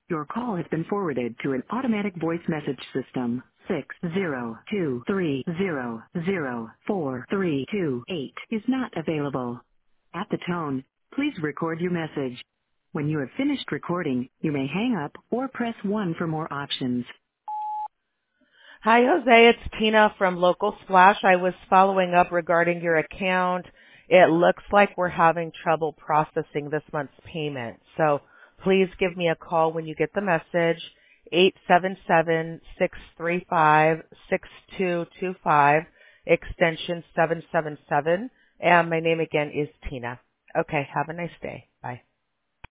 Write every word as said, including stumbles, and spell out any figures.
Your call has been forwarded to an automatic voice message system. Six zero two three zero zero four three two eight is not available. At the tone, please record your message. When you have finished recording, you may hang up or press one for more options. Hi, Jose. It's Tina from Local Splash. I was following up regarding your account. It looks like we're having trouble processing this month's payment. So please give me a call when you get the message, eight seven seven, six three five, six two two five, extension seven seven seven. And my name again is Tina. Okay, have a nice day.